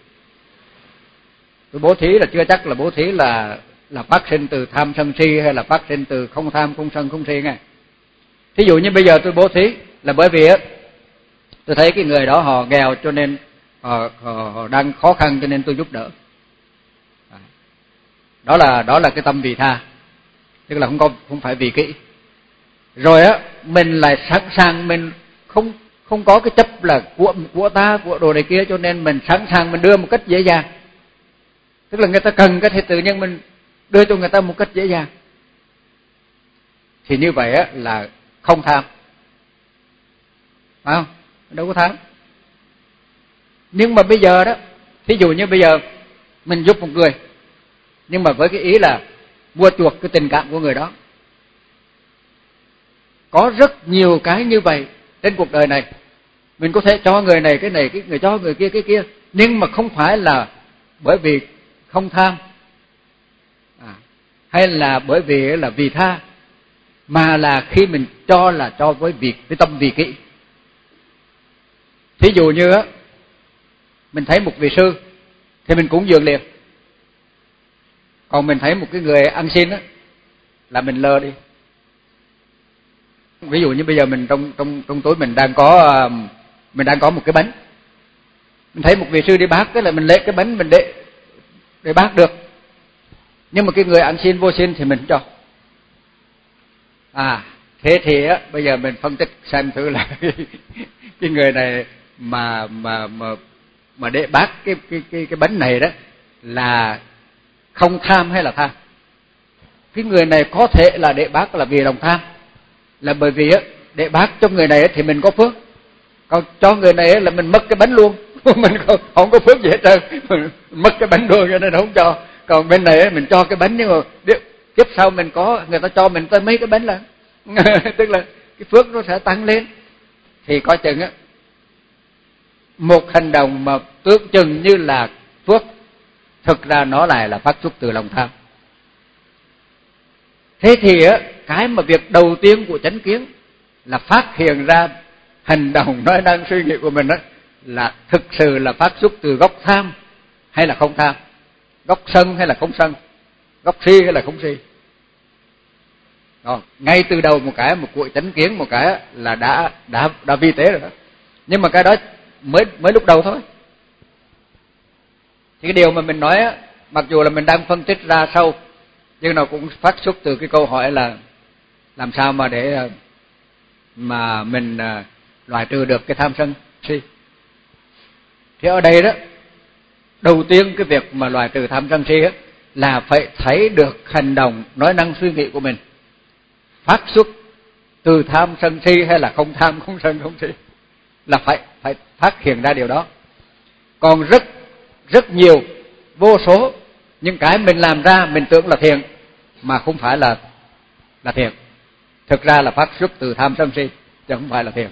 là chưa chắc là bố thí là phát sinh từ tham sân si hay là phát sinh từ không tham không sân không si nghe. Thí dụ như bây giờ tôi bố thí là bởi vì tôi thấy cái người đó họ nghèo, cho nên họ đang khó khăn, cho nên tôi giúp đỡ. Đó là cái tâm vị tha, tức là không phải vì kỹ. Rồi mình lại sẵn sàng, mình không có cái chấp là của ta, của đồ này kia, cho nên mình sẵn sàng mình đưa một cách dễ dàng. Tức là người ta cần cái thì tự nhiên mình đưa cho người ta một cách dễ dàng. Thì như vậy là không tham, phải không? Đâu có tham. Nhưng mà bây giờ đó, thí dụ như bây giờ mình giúp một người, nhưng mà với cái ý là mua chuộc cái tình cảm của người đó. Có rất nhiều cái như vậy trên cuộc đời này. Mình có thể cho người này cái này, cái người cho người kia cái kia, nhưng mà không phải là bởi vì không tham hay là bởi vì là vì tha, mà là khi mình cho là cho với tâm vì kỹ. Thí dụ như mình thấy một vị sư thì mình cúng dường liền. Còn mình thấy một cái người ăn xin là mình lơ đi. Ví dụ như bây giờ mình trong túi mình đang có một cái bánh. Mình thấy một vị sư đi bác, cái là mình lấy cái bánh mình để bác được. Nhưng mà cái người ăn xin vô xin thì mình không cho. Thế thì bây giờ mình phân tích xem thử là cái người này mà để bác cái bánh này đó là không tham hay là tham. Cái người này có thể là để bác là vì lòng tham, là bởi vì để bác cho người này thì mình có phước, Còn cho người này là mình mất cái bánh luôn. Mình không có phước gì hết trơn, mình mất cái bánh luôn cho nên không cho. Còn bên này mình cho cái bánh, nhưng mà tiếp sau mình có, người ta cho mình tới mấy cái bánh lần. Tức là cái phước nó sẽ tăng lên. Thì coi chừng á, một hành động mà tưởng chừng như là phước, thực ra nó lại là phát xuất từ lòng tham. Thế thì á, cái mà việc đầu tiên của chánh kiến là phát hiện ra hành động, nói năng, suy nghĩ của mình đó là thực sự là phát xuất từ gốc tham hay là không tham, gốc sân hay là không sân, gốc si hay là không si. Đó, ngay từ đầu một cuộc chánh kiến một cái là đã vi tế rồi đó. Nhưng mà cái đó mới lúc đầu thôi. Thì cái điều mà mình nói á, mặc dù là mình đang phân tích ra sâu, nhưng nó cũng phát xuất từ cái câu hỏi là làm sao mà để mà mình loại trừ được cái tham sân si. Thì ở đây đó, đầu tiên cái việc mà loại trừ tham sân si á, là phải thấy được hành động, nói năng, suy nghĩ của mình phát xuất từ tham sân si hay là không tham, không sân, không si, là phải phát hiện ra điều đó. Còn rất nhiều, vô số những cái mình làm ra mình tưởng là thiện mà không phải là thiện, thực ra là phát xuất từ tham sân si chứ không phải là thiện.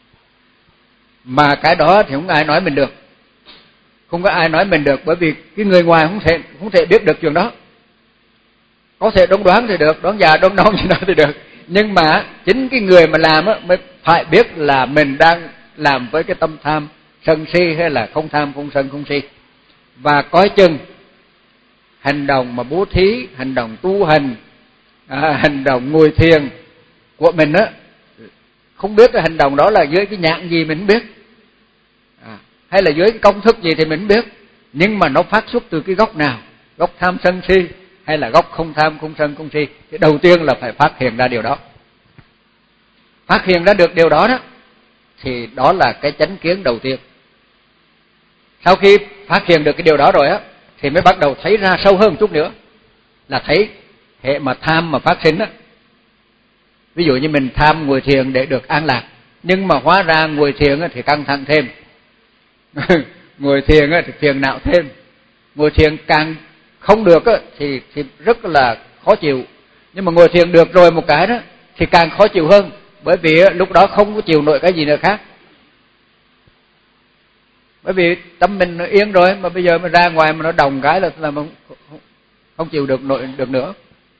Mà cái đó thì không ai nói mình được, không có ai nói mình được, bởi vì cái người ngoài không thể biết được chuyện đó. Có thể đoán thì được, đoán già đoán non gì đó thì được, nhưng mà chính cái người mà làm á mới phải biết là mình đang làm với cái tâm tham sân si hay là không tham, không sân, không si. Và coi chừng hành động mà bố thí, hành động tu hành, hành động ngồi thiền của mình á, không biết cái hành động đó là dưới cái nhãn gì mình không biết, hay là dưới cái công thức gì thì mình không biết, nhưng mà nó phát xuất từ cái gốc nào, gốc tham sân si hay là gốc không tham, không sân, không si. Thì đầu tiên là phải phát hiện ra điều đó. Phát hiện ra được điều đó đó thì đó là cái chánh kiến đầu tiên. Sau khi phát hiện được cái điều đó rồi á, thì mới bắt đầu thấy ra sâu hơn một chút nữa, là thấy hệ mà tham mà phát sinh á. Ví dụ như mình tham ngồi thiền để được an lạc, nhưng mà hóa ra ngồi thiền thì căng thẳng thêm. Ngồi thiền thì phiền não thêm. Ngồi thiền càng không được thì rất là khó chịu. Nhưng mà ngồi thiền được rồi một cái đó thì càng khó chịu hơn, bởi vì lúc đó không có chịu nổi cái gì nữa khác. Bởi vì tâm mình nó yên rồi, mà bây giờ mà ra ngoài mà nó đồng cái là không chịu được nữa.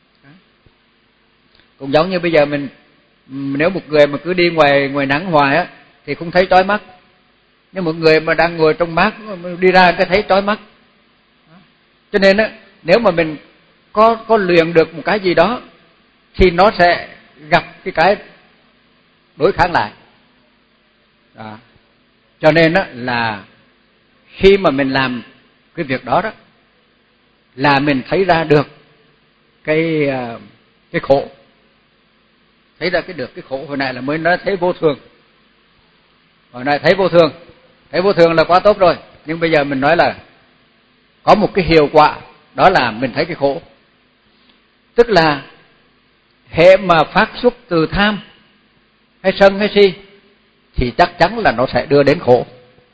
Cũng giống như bây giờ mình, nếu một người mà cứ đi ngoài nắng hoài á thì không thấy chói mắt, nhưng một người mà đang ngồi trong mát đi ra cái thấy chói mắt. Cho nên á, nếu mà mình có luyện được một cái gì đó thì nó sẽ gặp cái đối kháng lại. Đó. Cho nên á, là khi mà mình làm cái việc đó đó là mình thấy ra được cái khổ, thấy ra được cái khổ. Hồi nãy là mới nói thấy vô thường, hồi nãy thấy vô thường là quá tốt rồi, nhưng bây giờ mình nói là có một cái hiệu quả, đó là mình thấy cái khổ. Tức là hệ mà phát xuất từ tham hay sân hay si thì chắc chắn là nó sẽ đưa đến khổ,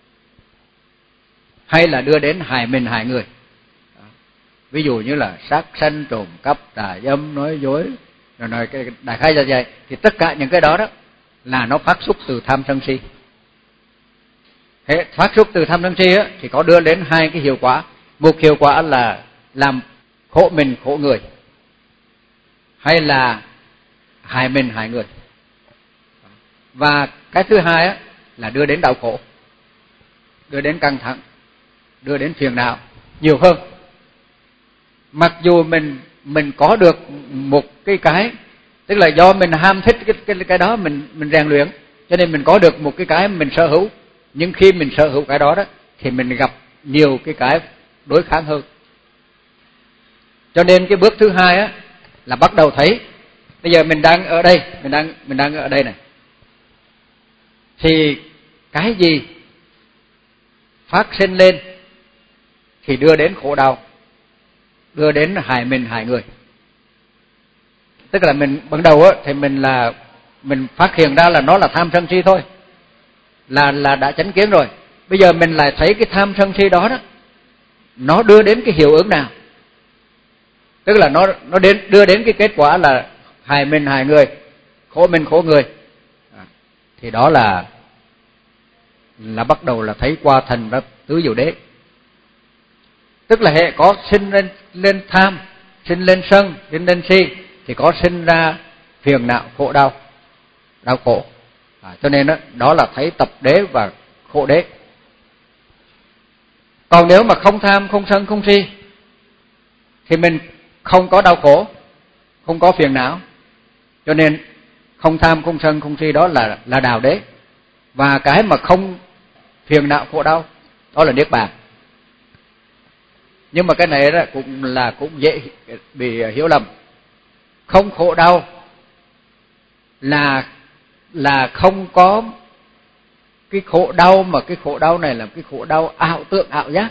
hay là đưa đến hại mình hại người. Ví dụ như là sát sanh, trộm cắp, tà dâm, nói dối, rồi nói cái đại khái ra vậy, thì tất cả những cái đó đó là nó phát xuất từ tham sân si. Thế phát xuất từ tham sân si á, thì có đưa đến hai cái hiệu quả. Một hiệu quả là làm khổ mình khổ người, hay là hại mình hại người. Và cái thứ hai á, là đưa đến đau khổ, đưa đến căng thẳng, đưa đến phiền não nhiều hơn. Mặc dù mình có được một cái tức là do mình ham thích cái đó, mình rèn luyện, cho nên mình có được một cái mình sở hữu. Nhưng khi mình sở hữu cái đó đó thì mình gặp nhiều cái đối kháng hơn. Cho nên cái bước thứ hai á là bắt đầu thấy bây giờ mình đang ở đây, mình đang ở đây này, thì cái gì phát sinh lên thì đưa đến khổ đau, đưa đến hại mình hại người. Tức là mình ban đầu á thì mình phát hiện ra là nó là tham sân si thôi, là đã chánh kiến rồi. Bây giờ mình lại thấy cái tham sân si đó đó, nó đưa đến cái hiệu ứng nào? Tức là nó đưa đến cái kết quả là hại mình hại người, khổ mình khổ người. Thì đó là bắt đầu là thấy qua thành ra tứ diệu đế. Tức là hệ có sinh lên tham, sinh lên sân, sinh lên si, thì có sinh ra phiền não, khổ đau, đau khổ. Cho nên đó là thấy tập đế và khổ đế. Còn nếu mà không tham, không sân, không si, thì mình không có đau khổ, không có phiền não. Cho nên không tham, không sân, không si đó là đạo đế. Và cái mà không phiền não khổ đau đó là niết bàn. Nhưng mà cái này đó cũng dễ bị hiểu lầm. Không khổ đau là không có cái khổ đau, mà cái khổ đau này là cái khổ đau ảo tượng, ảo giác.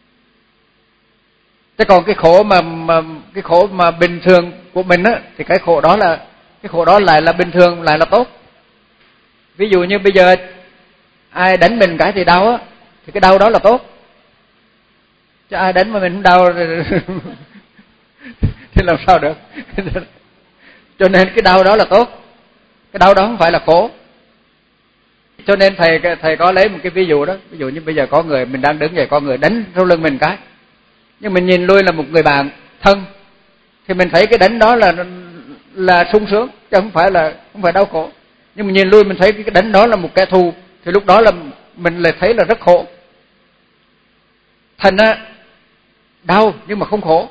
Thế còn cái khổ mà bình thường của mình á, thì cái khổ đó lại là bình thường, lại là tốt. Ví dụ như bây giờ ai đánh mình cái thì đau á, thì cái đau đó là tốt. Chứ ai đánh mà mình không đau thì làm sao được. Cho nên cái đau đó là tốt, cái đau đó không phải là khổ. Cho nên thầy có lấy một cái ví dụ đó. Ví dụ như bây giờ có người, mình đang đứng vậy, có người đánh sau lưng mình cái, nhưng mình nhìn lui là một người bạn thân, thì mình thấy cái đánh đó là sung sướng, chứ không phải đau khổ. Nhưng mà nhìn lui mình thấy cái đánh đó là một kẻ thù, thì lúc đó là mình lại thấy là rất khổ. Thành ra đau nhưng mà không khổ,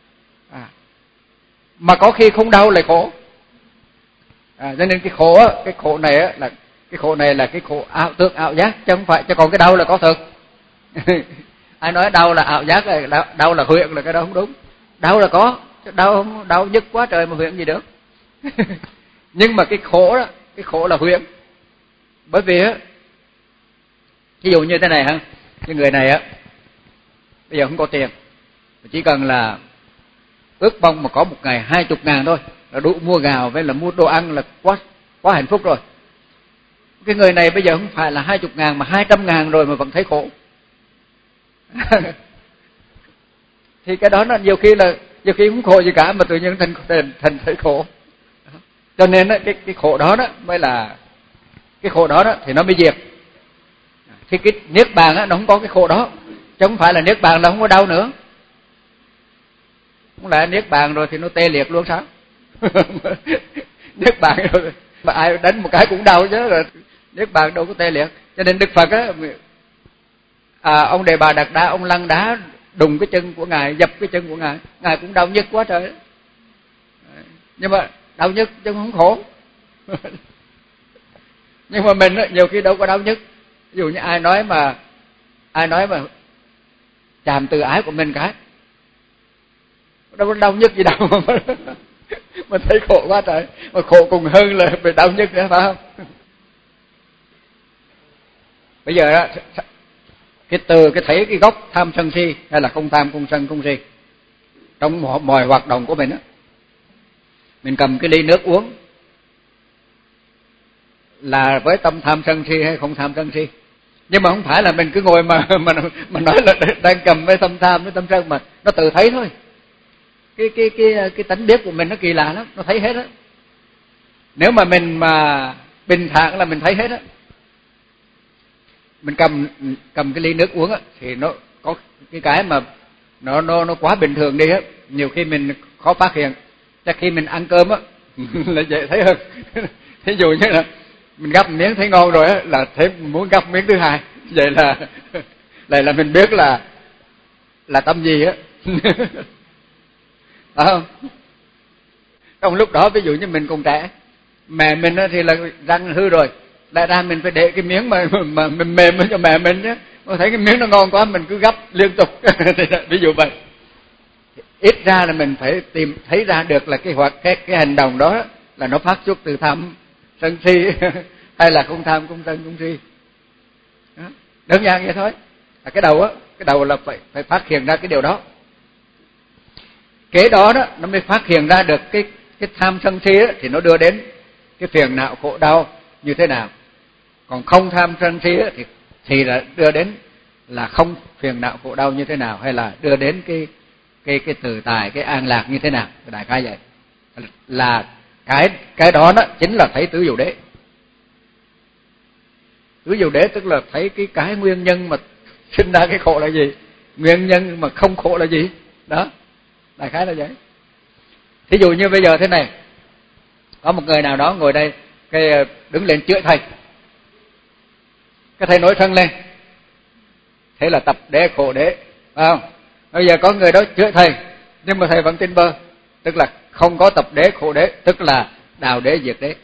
mà có khi không đau lại khổ. Cho nên cái khổ này là cái khổ ảo tượng, ảo giác, chứ không phải, chứ còn cái đau là có thật. Ai nói đau là ảo giác, đau là huyễn, là cái đó không đúng. Đau là có, đau nhức quá trời mà huyễn gì được. Nhưng mà cái khổ là huyễn. Bởi vì á, ví dụ như thế này ha, cái người này á bây giờ không có tiền, chỉ cần là ước mong mà có một ngày 20.000 thôi là đủ mua gạo với là mua đồ ăn là quá hạnh phúc rồi. Cái người này bây giờ không phải là 20.000 mà 200.000 rồi mà vẫn thấy khổ. Thì cái đó nó nhiều khi không khổ gì cả, mà tự nhiên thành thấy khổ. Cho nên cái khổ đó mới là cái khổ đó thì nó mới diệt. Thì cái niết bàn nó không có cái khổ đó, chứ không phải là niết bàn là không có đau nữa. Không lẽ niết bàn rồi thì nó tê liệt luôn sao? Niết bàn rồi mà ai đánh một cái cũng đau chứ, rồi niết bàn đâu có tê liệt. Cho nên Đức Phật á, ông Đề Bà Đạt Đa, ông lăn đá đùng cái chân của ngài, dập cái chân của ngài cũng đau nhức quá trời. Nhưng mà đau nhức chứ không khổ. Nhưng mà mình nhiều khi đâu có đau nhức. Ví dụ như ai nói mà chàm từ ái của mình cái, đâu có đau nhức gì đâu mà thấy khổ quá trời, mà khổ cùng hơn là bị đau nhức nữa, phải không? Bây giờ đó, cái thấy cái gốc tham sân si hay là không tham, không sân, không si trong mọi hoạt động của mình á, mình cầm cái ly nước uống là với tâm tham sân si hay không tham sân si. Nhưng mà không phải là mình cứ ngồi mà nói là đang cầm với tâm tham với tâm sân, mà nó tự thấy thôi. Cái tánh biết của mình nó kỳ lạ lắm, nó thấy hết á. Nếu mà mình mà bình thản là mình thấy hết á. Mình cầm cái ly nước uống á thì nó có cái mà nó quá bình thường đi á, nhiều khi mình khó phát hiện. Chắc khi mình ăn cơm á là dễ thấy hơn. Thí dụ như là mình gắp một miếng thấy ngon rồi á, là thấy muốn gắp miếng thứ hai, vậy là mình biết là tâm gì á. Không? Trong lúc đó ví dụ như mình còn trẻ, mẹ mình thì là răng hư rồi, lại ra mình phải để cái miếng mà mình mềm cho mẹ mình nhé. Mà thấy cái miếng nó ngon quá mình cứ gắp liên tục. Ví dụ vậy. Ít ra là mình phải tìm thấy ra được là cái hành động đó là nó phát xuất từ tham sân si hay là không tham, không sân, không si. Đơn giản vậy thôi. Cái đầu là phải phát hiện ra cái điều đó. Kế đó nó mới phát hiện ra được cái tham sân si thì nó đưa đến cái phiền não khổ đau như thế nào. Còn không tham sân si thì là đưa đến là không phiền não khổ đau như thế nào, hay là đưa đến cái tự tại, cái an lạc như thế nào. Đại khái vậy. Là cái đó chính là thấy tứ diệu đế. Tứ diệu đế tức là thấy cái nguyên nhân mà sinh ra cái khổ là gì, nguyên nhân mà không khổ là gì. Đó, đại khái là vậy. Thí dụ như bây giờ thế này, có một người nào đó ngồi đây, cái đứng lên chửi thầy, cái thầy nổi sân lên, thế là tập đế khổ đế, phải không? Bây giờ có người đó chửi thầy nhưng mà thầy vẫn tin bơ, tức là không có tập đế khổ đế, tức là đào đế diệt đế.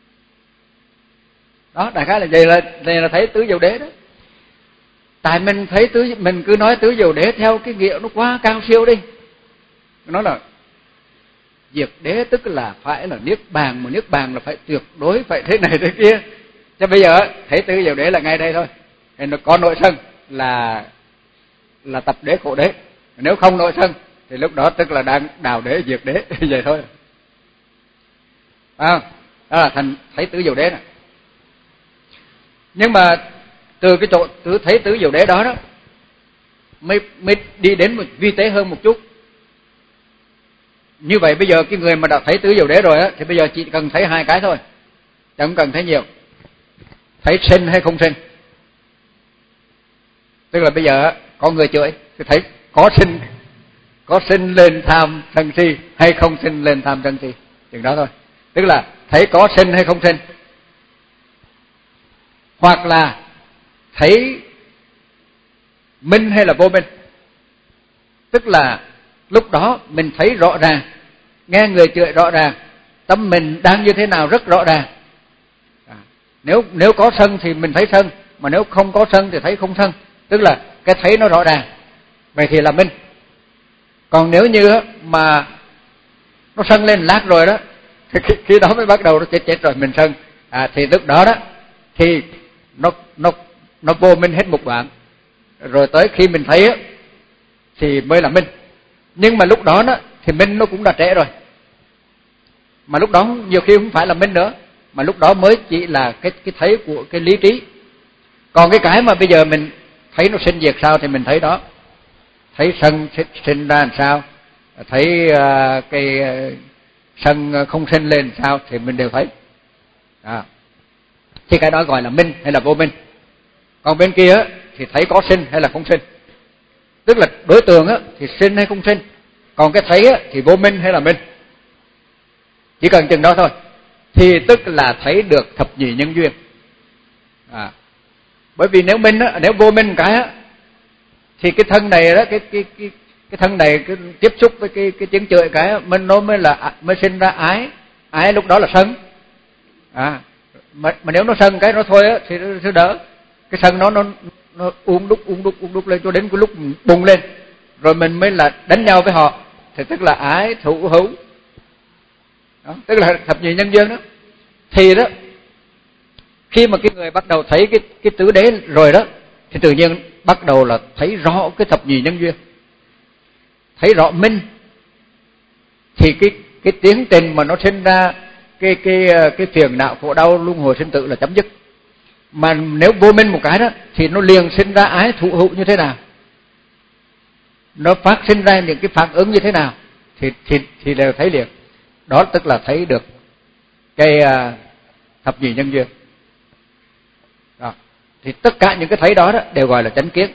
Đó, đại khái là vậy, là thấy tứ diệu đế đó. Tại mình thấy mình cứ nói tứ diệu đế theo cái nghĩa nó quá cao siêu đi. Nó là diệt đế tức là phải là niết bàn, mà niết bàn là phải tuyệt đối, phải thế này thế kia. Cho bây giờ thấy tứ diệu đế là ngay đây thôi. Thì nó có nội sân là tập đế khổ đế. Nếu không nội sân thì lúc đó tức là đang đào đế diệt đế. Vậy thôi. Đó là thành thấy tứ diệu đế này. Nhưng mà từ cái chỗ thấy tứ diệu đế đó mới đi đến một vi tế hơn một chút. Như vậy bây giờ cái người mà đã thấy tứ diệu đế rồi thì bây giờ chỉ cần thấy hai cái thôi, chẳng cần thấy nhiều. Thấy sinh hay không sinh. Tức là bây giờ có người chửi thì thấy có sinh lên tham sân si hay không sinh lên tham sân si, chừng đó thôi. Tức là thấy có sinh hay không sinh. Hoặc là thấy minh hay là vô minh. Tức là lúc đó mình thấy rõ ràng, nghe người chửi rõ ràng, tâm mình đang như thế nào rất rõ ràng. Nếu có sân thì mình thấy sân, mà nếu không có sân thì thấy không sân. Tức là cái thấy nó rõ ràng, vậy thì là minh. Còn nếu như mà nó sân lên lát rồi đó, khi đó mới bắt đầu nó chết rồi mình sân, thì lúc đó thì nó vô minh hết một đoạn, rồi tới khi mình thấy thì mới là minh. Nhưng mà lúc đó thì minh nó cũng đã trễ rồi, mà lúc đó nhiều khi không phải là minh nữa, mà lúc đó mới chỉ là cái thấy của cái lý trí. Còn cái mà bây giờ mình thấy nó sinh diệt sao thì mình thấy đó, thấy sân sinh ra làm sao, thấy cái sân không sinh lên sao thì mình đều thấy. Thì cái đó gọi là minh hay là vô minh. Còn bên kia thì thấy có sinh hay là không sinh. Tức là đối tượng thì sinh hay không sinh, còn cái thấy thì vô minh hay là minh. Chỉ cần chừng đó thôi thì tức là thấy được thập nhị nhân duyên. Bởi vì nếu nếu vô minh cái thì cái thân này đó, cái thân này cái tiếp xúc với cái tiếng chửi cái nó mới sinh ra ái lúc đó là sân. Mà nếu nó sân cái nó thôi thì nó đỡ. Cái sân nó uống đúc lên cho đến cái lúc bùng lên, rồi mình mới là đánh nhau với họ, thì tức là ái thủ hữu. Đó, tức là thập nhị nhân duyên đó. Thì đó, khi mà cái người bắt đầu thấy cái tứ đế rồi đó, thì tự nhiên bắt đầu là thấy rõ cái thập nhị nhân duyên, thấy rõ minh. Thì cái tiến trình mà nó sinh ra cái phiền não khổ đau luân hồi sinh tử là chấm dứt. Mà nếu vô minh một cái đó thì nó liền sinh ra ái thủ hữu như thế nào, nó phát sinh ra những cái phản ứng như thế nào thì đều thấy liền. Đó tức là thấy được cái thập nhị nhân duyên. Đó. Thì tất cả những cái thấy đó đều gọi là chánh kiến.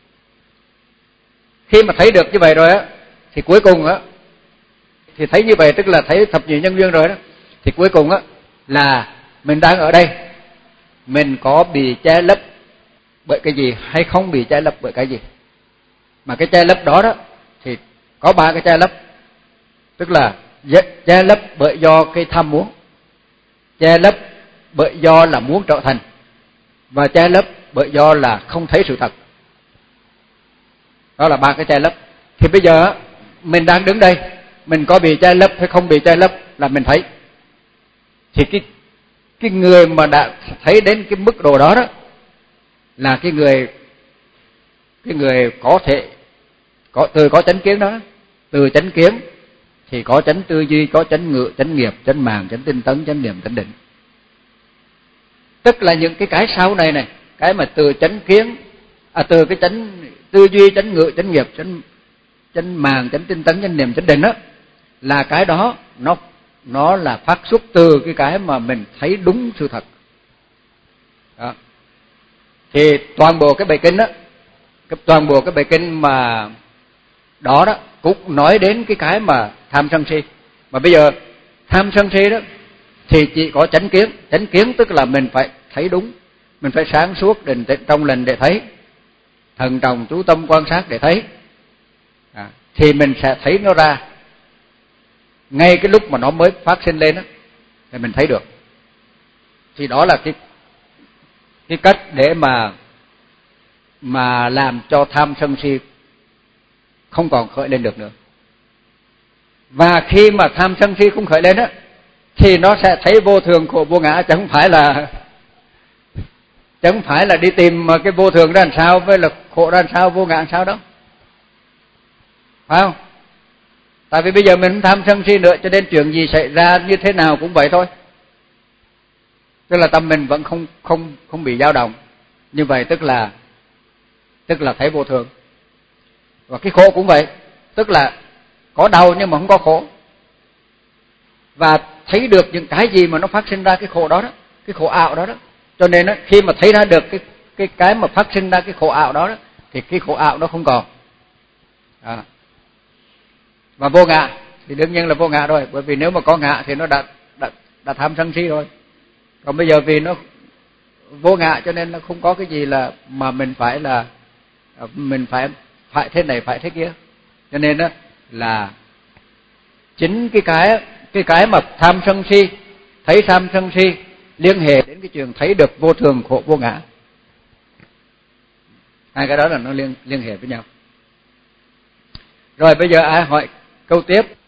Khi mà thấy được như vậy rồi thì cuối cùng thì thấy như vậy tức là thấy thập nhị nhân duyên rồi đó, thì cuối cùng là mình đang ở đây, mình có bị che lấp bởi cái gì hay không bị che lấp bởi cái gì. Mà cái che lấp đó thì có ba cái che lấp. Tức là che lấp bởi do cái tham muốn, che lấp bởi do là muốn trở thành, và che lấp bởi do là không thấy sự thật. Đó là ba cái che lấp. Thì bây giờ mình đang đứng đây, mình có bị che lấp hay không bị che lấp là mình thấy. Thì cái người mà đã thấy đến cái mức độ đó là cái người có thể có chánh kiến đó. Từ chánh kiến thì có chánh tư duy, có chánh ngự, chánh nghiệp, chánh mạng, chánh tinh tấn, chánh niệm, chánh định. Tức là những cái sau này này, cái mà từ chánh kiến, từ cái chánh tư duy, chánh ngữ, chánh nghiệp, chánh mạng, chánh tinh tấn, chánh niệm, chánh định đó, là cái đó nó là phát xuất từ cái mà mình thấy đúng sự thật. Đó. Thì toàn bộ cái bài kinh đó, toàn bộ cái bài kinh mà đó cũng nói đến cái mà tham sân si. Mà bây giờ tham sân si đó thì chỉ có chánh kiến tức là mình phải thấy đúng, mình phải sáng suốt, định tĩnh trong lành để thấy, thần trọng chú tâm quan sát để thấy, thì mình sẽ thấy nó ra ngay cái lúc mà nó mới phát sinh lên đó, thì mình thấy được. Thì đó là cái cách để mà làm cho tham sân si không còn khởi lên được nữa. Và khi mà tham sân si không khởi lên á, thì nó sẽ thấy vô thường khổ vô ngã, chẳng phải là đi tìm cái vô thường ra làm sao với là khổ ra làm sao, vô ngã làm sao đâu, phải không? Tại vì bây giờ mình không tham sân si nữa, cho nên chuyện gì xảy ra như thế nào cũng vậy thôi. Tức là tâm mình vẫn không bị dao động. Như vậy tức là thấy vô thường. Và cái khổ cũng vậy, tức là có đau nhưng mà không có khổ. Và thấy được những cái gì mà nó phát sinh ra cái khổ đó, cái khổ ảo đó. Cho nên khi mà thấy ra được cái mà phát sinh ra cái khổ ảo đó, thì cái khổ ảo nó không còn. Và vô ngã thì đương nhiên là vô ngã rồi, bởi vì nếu mà có ngã thì nó đã tham sân si rồi. Còn bây giờ vì nó vô ngã cho nên nó không có cái gì là mà mình phải thế này phải thế kia. Cho nên đó là chính cái mà tham sân si, thấy tham sân si liên hệ đến cái chuyện thấy được vô thường khổ vô ngã. Hai cái đó là nó liên hệ với nhau. Rồi bây giờ ai hỏi câu tiếp?